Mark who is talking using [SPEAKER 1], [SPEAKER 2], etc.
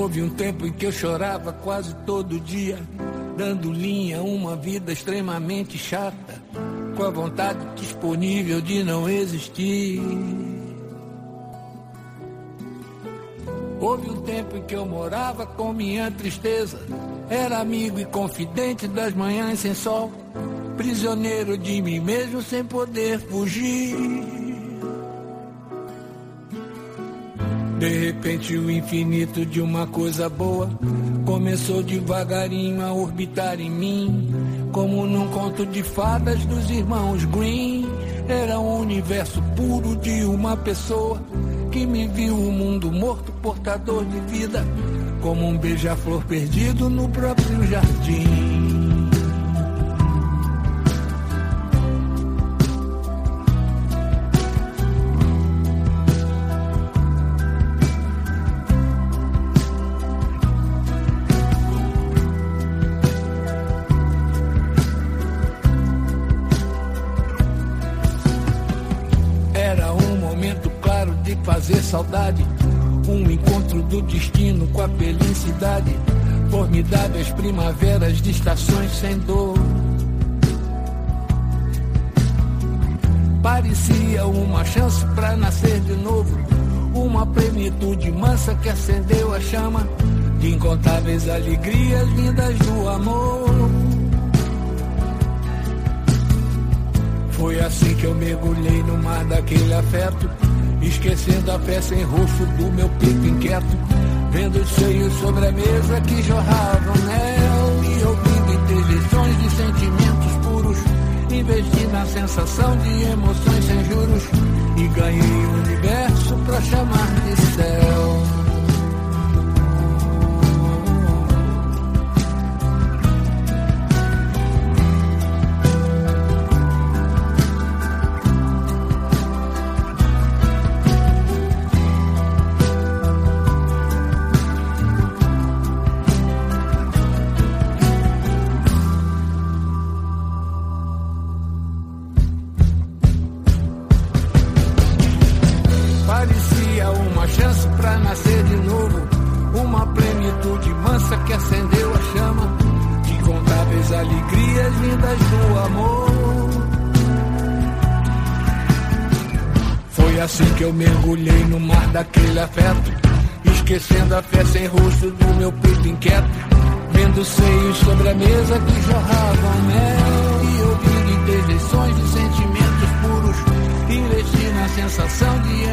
[SPEAKER 1] Houve um tempo em que eu chorava quase todo dia, dando linha a uma vida extremamente chata, com a vontade disponível de não existir. Houve um tempo em que eu morava com minha tristeza, era amigo e confidente das manhãs sem sol, prisioneiro de mim mesmo sem poder fugir. De repente o infinito de uma coisa boa começou devagarinho a orbitar em mim, como num conto de fadas dos irmãos Green. Era um universo puro de uma pessoa que me viu o mundo morto, portador de vida, como um beija-flor perdido no próprio jardim. Fazer saudade, um encontro do destino com a felicidade, formidáveis primaveras de estações sem dor. Parecia uma chance pra nascer de novo, uma plenitude mansa que acendeu a chama de incontáveis alegrias vindas do amor. Foi assim que eu mergulhei no mar daquele afeto, esquecendo a fé sem rosto do meu peito inquieto, vendo os seios sobre a mesa que jorravam mel e ouvindo interjeições de sentimentos puros. Investi na sensação de emoções sem juros e ganhei o universo pra chamar de céu. Parecia uma chance pra nascer de novo, uma plenitude mansa que acendeu a chama de incontáveis alegrias vindas do amor. Foi assim que eu mergulhei no mar daquele afeto, esquecendo a fé sem rosto do meu peito inquieto, vendo seios sobre a mesa que jorravam mel e ouvindo interjeições de sentimentos puros. Investi na sensação de